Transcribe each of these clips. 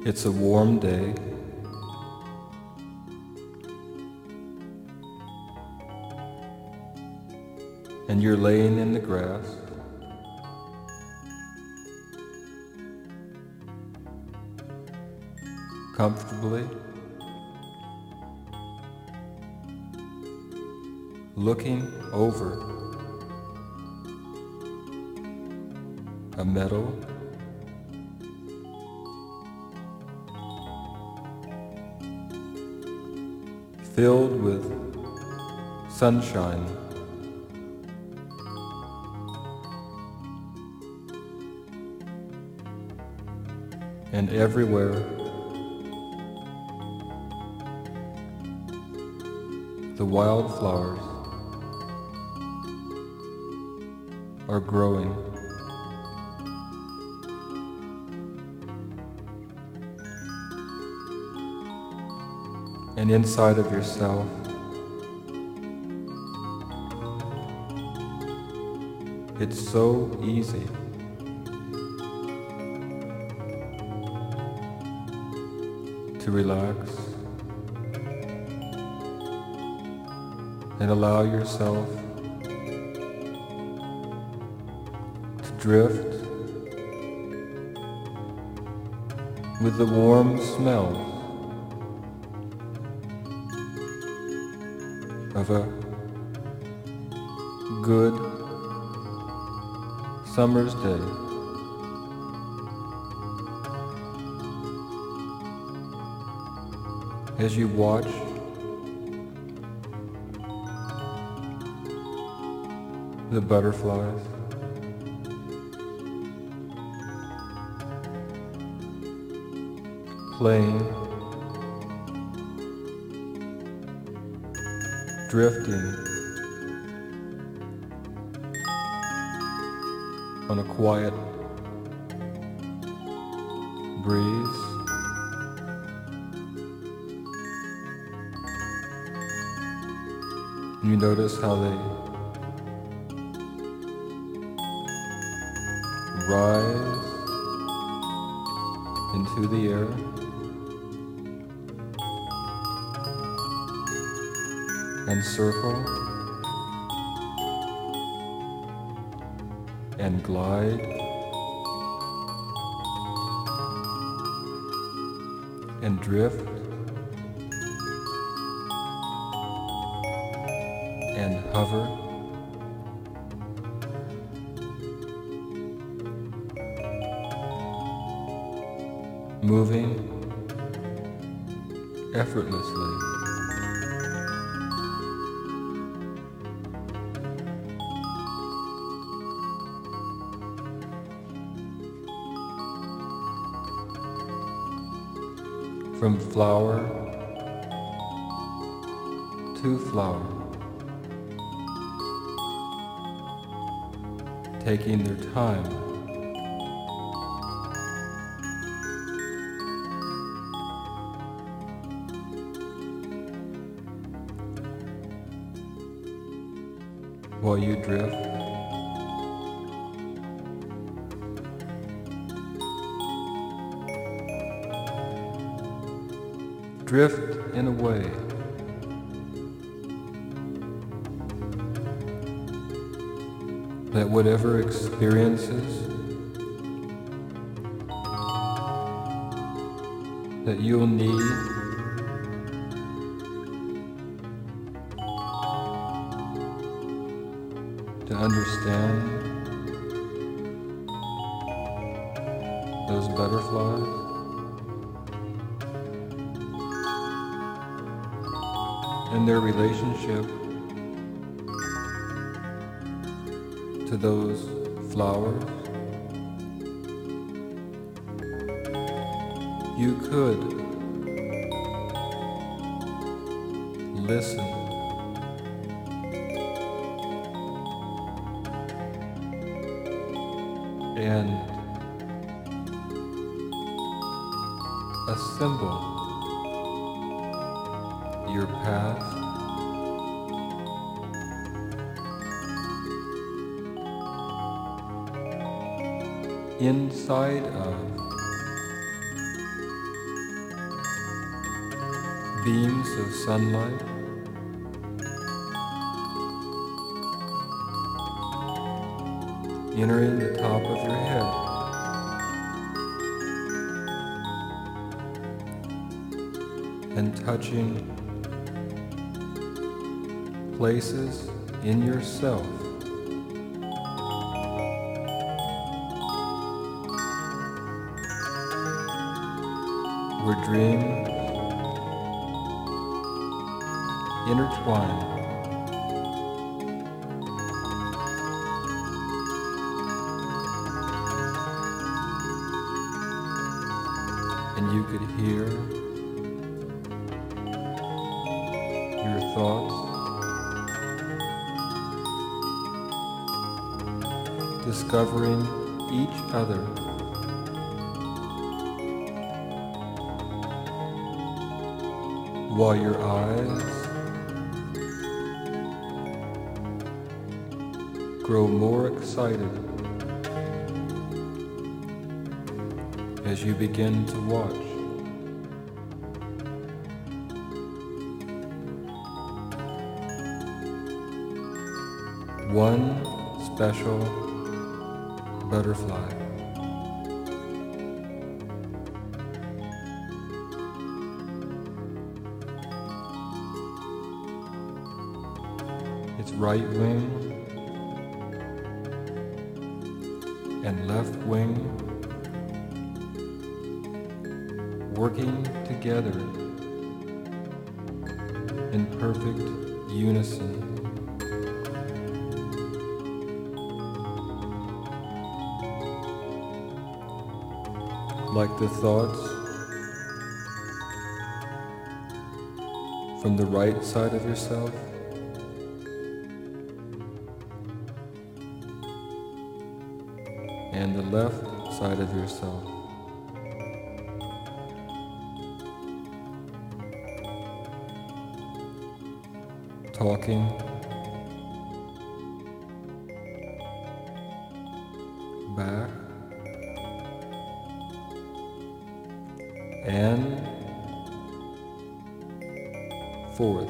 It's a warm day. And you're laying in the grass. Comfortably. Looking over a meadow. Filled with sunshine. And everywhere the wildflowers are growing. And inside of yourself, it's so easy to relax and allow yourself to drift with the warm smells of a good summer's day. As you watch the butterflies playing, drifting on a quiet breeze. You notice how they rise into the air and circle and glide and drift and hover, moving effortlessly. From flower to flower, taking their time while you drift. Drift in a way that whatever experiences that you'll need to understand those butterflies, and their relationship to those flowers, you could listen and assemble your past inside of beams of sunlight entering the top of your head, and touching places in yourself where dreams intertwine. And you could hear your thoughts discovering each other, while your eyes grow more excited as you begin to watch. One special butterfly. Its right wing and left wing working together in perfect unison. Like the thoughts from the right side of yourself and the left side of yourself. Talking, back, and forth,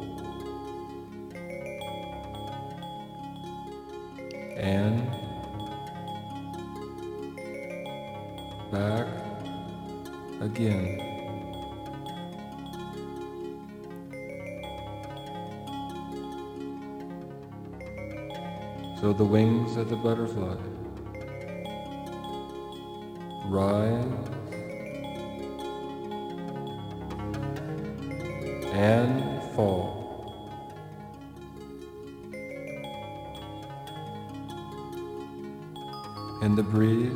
and back again. So the wings of the butterfly rise and fall, and the breeze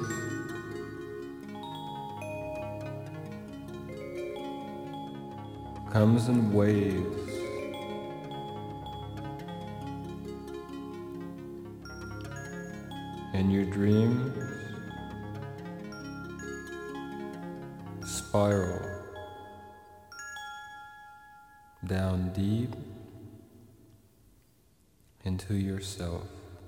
comes in waves, and your dreams spiral down deep into yourself.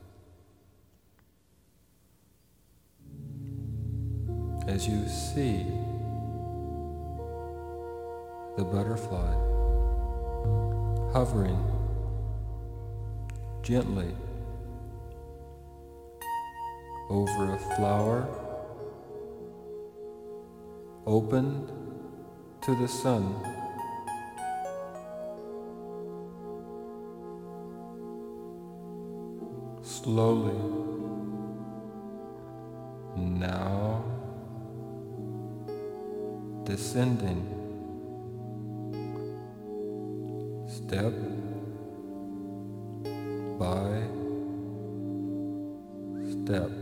As you see the butterfly hovering gently over a flower opened to the sun. Slowly, now descending, step by step.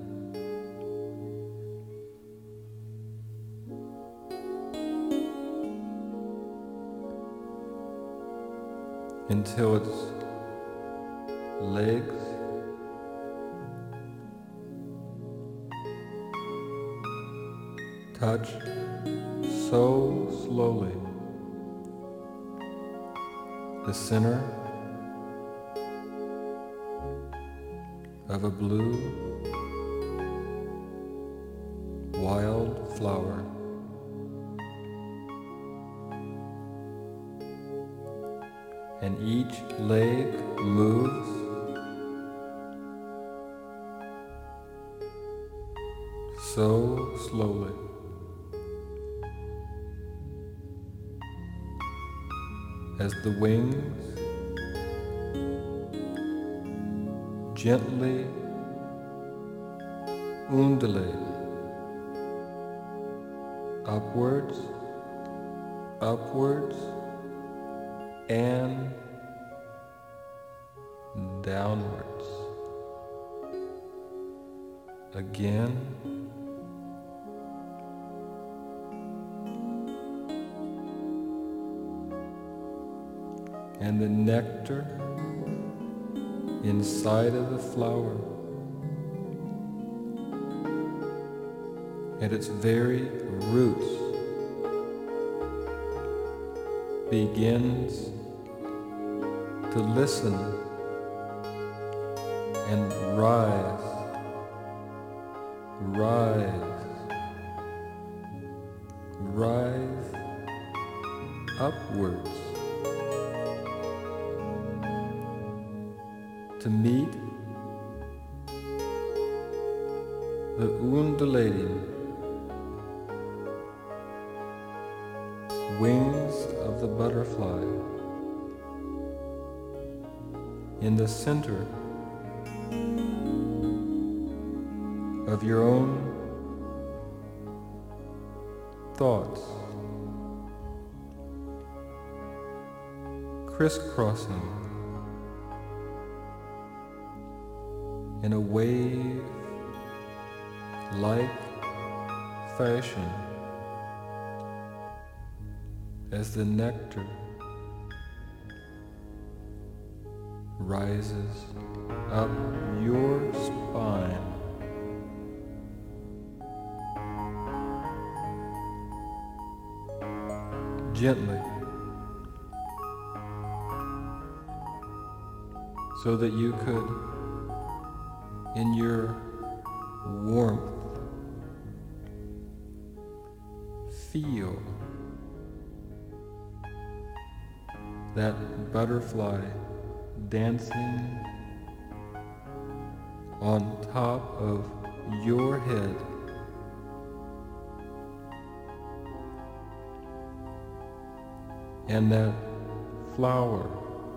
Until its legs touch so slowly the center of a blue wild flower. and each leg moves so slowly. As the wings gently undulate upwards, upwards, and downwards. Again, and the nectar inside of the flower at its very roots begins to listen and rise, rise upwards to meet the undulating wings of the butterfly in the center of your own thoughts, crisscrossing in a wave-like fashion as the nectar rises up your spine. Gently, so that you could, in your warmth, feel that butterfly dancing on top of your head, and that flower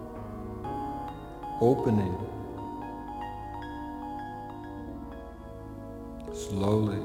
opening slowly.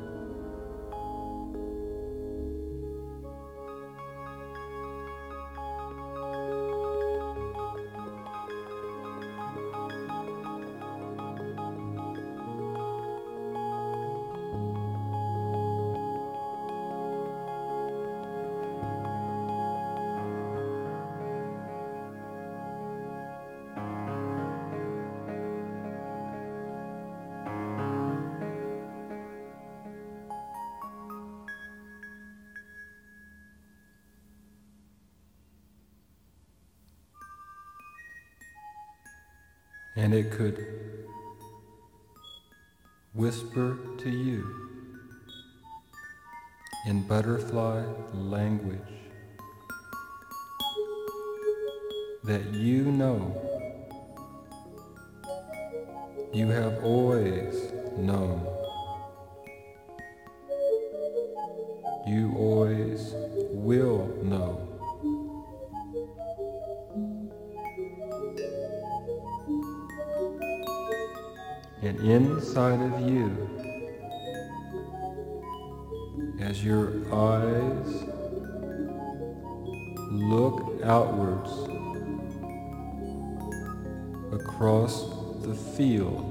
And it could whisper to you in butterfly language that you know, you have always known, you always will know. And inside of you, as your eyes look outwards across the field,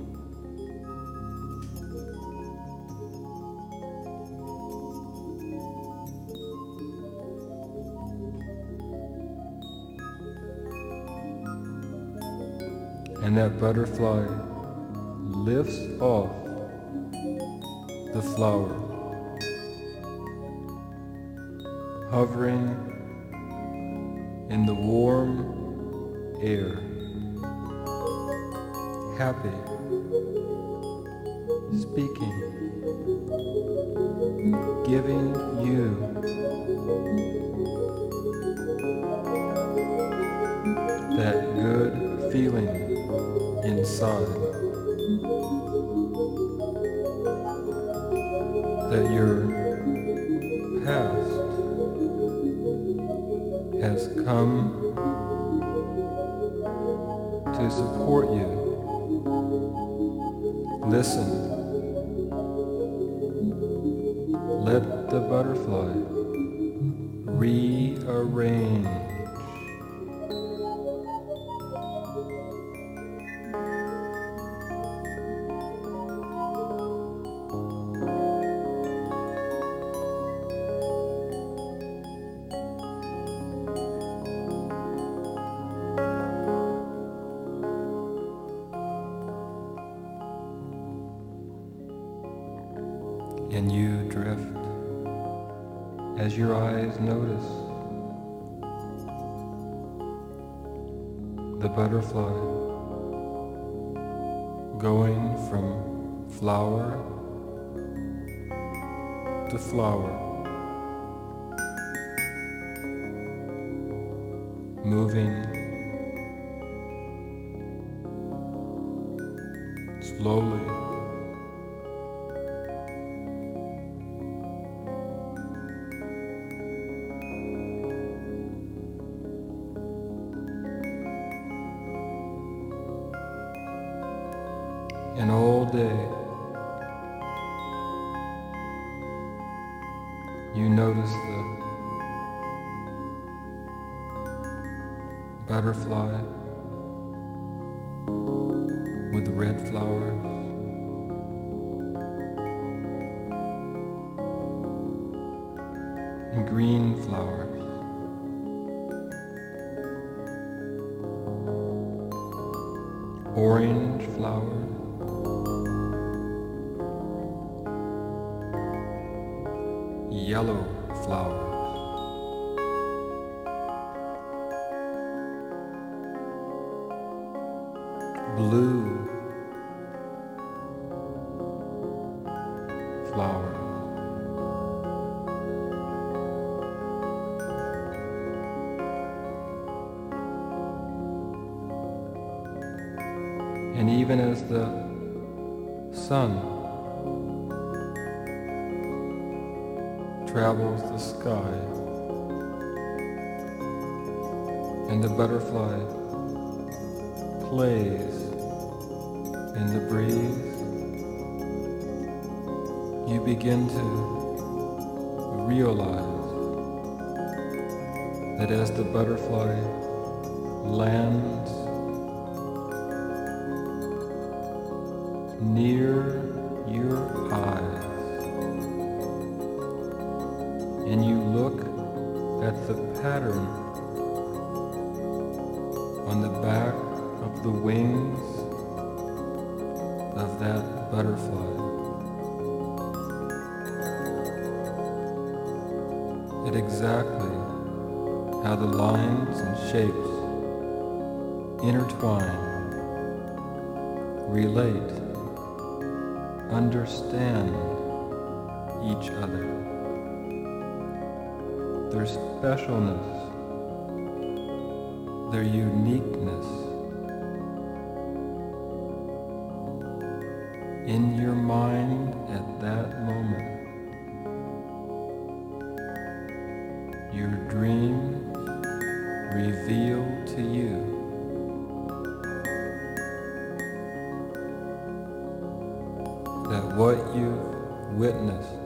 and that butterfly lifts off the flower, hovering in the warm air, happy, speaking, giving you feeling inside that your past has come to support you. Listen. Let the butterfly rearrange. And you drift as your eyes notice the butterfly going from flower to flower, moving slowly. And all day, you notice the butterfly with red flowers, and green flowers, orange flowers, yellow flowers, blue flowers, and even as the sun travels the sky and the butterfly plays in the breeze, you begin to realize that as the butterfly lands near your eyes, and you look at the pattern on the back of the wings of that butterfly, at exactly how the lines and shapes intertwine, relate, understand each other, their specialness, their uniqueness in your mind at that moment. Your dreams reveal to you that what you've witnessed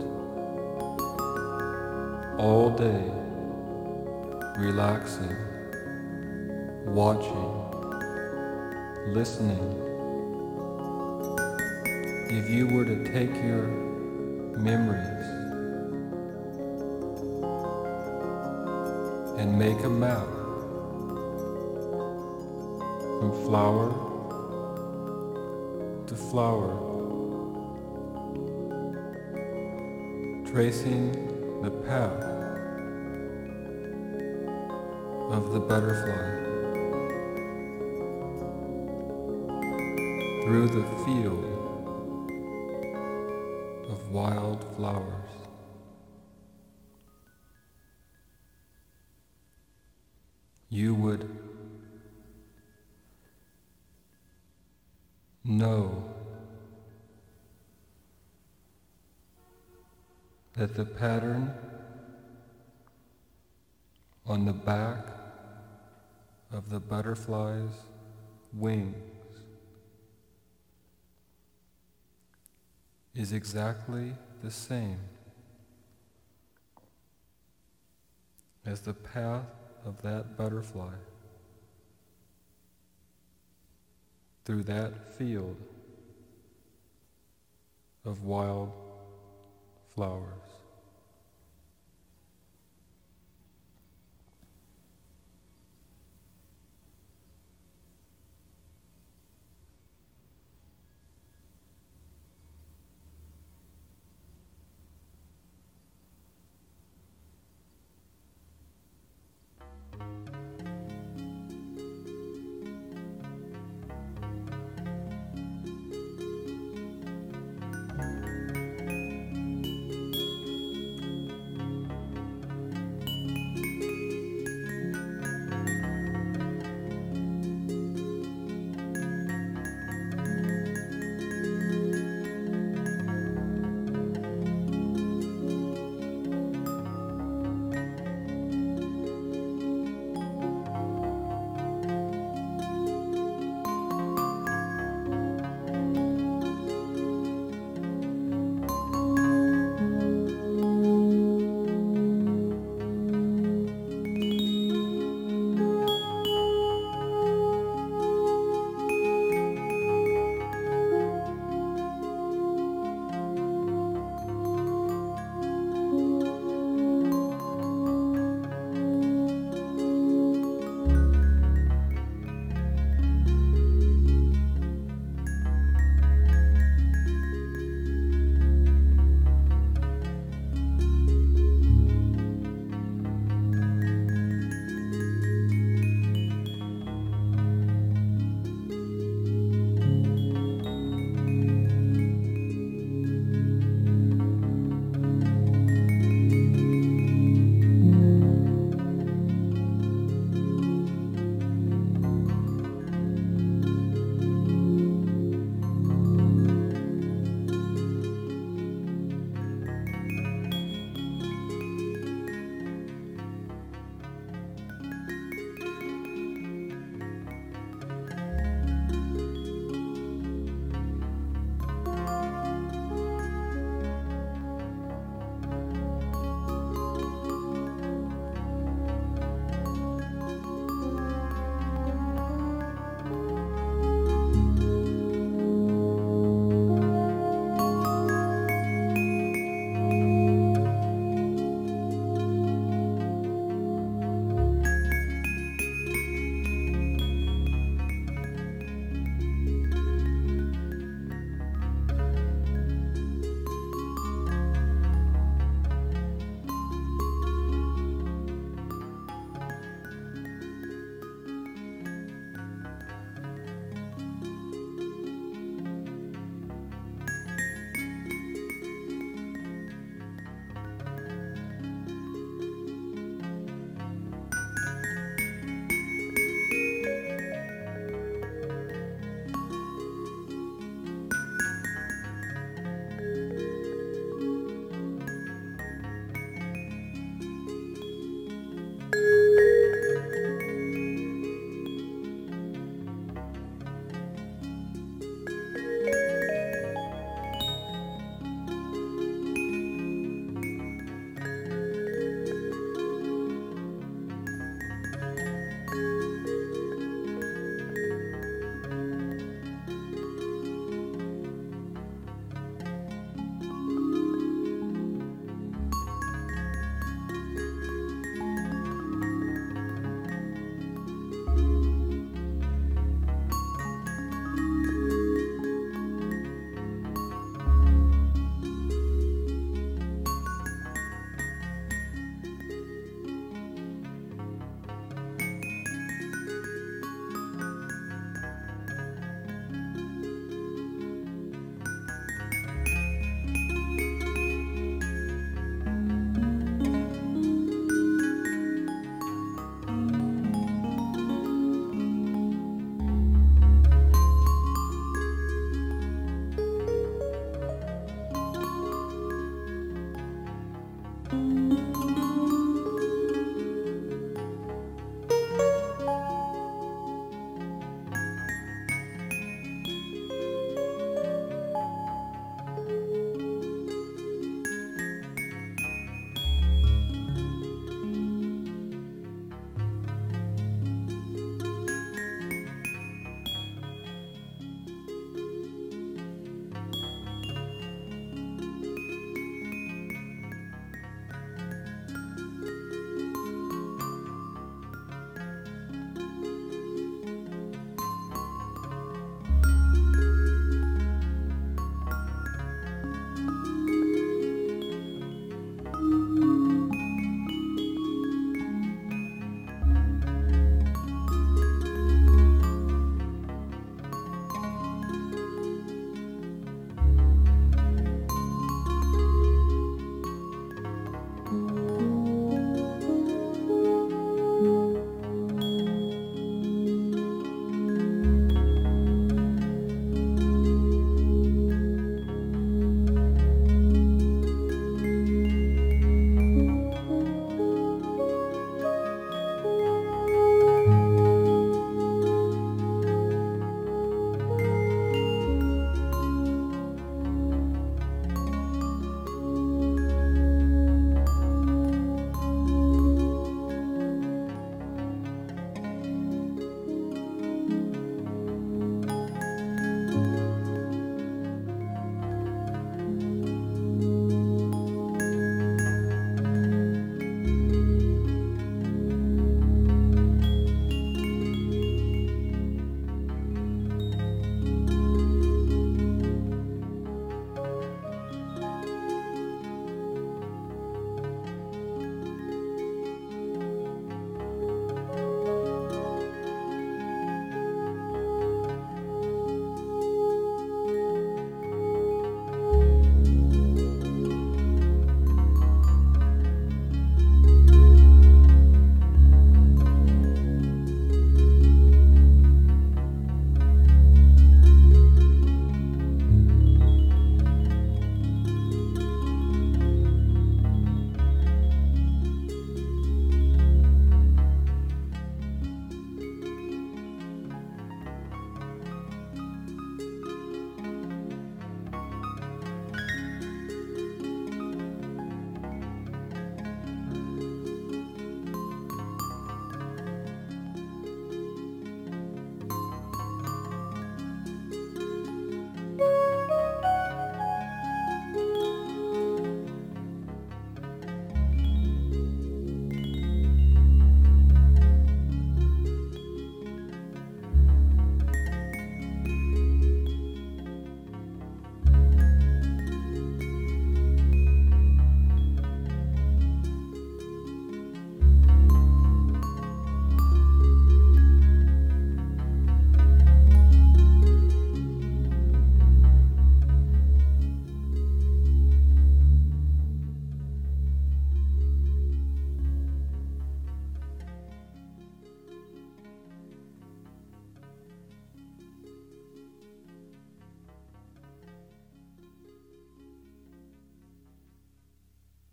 all day, relaxing, watching, listening, if you were to take your memories and make a map from flower to flower, tracing the path of the butterfly through the field of wild flowers, you would that the pattern on the back of the butterfly's wings is exactly the same as the path of that butterfly through that field of wild flowers.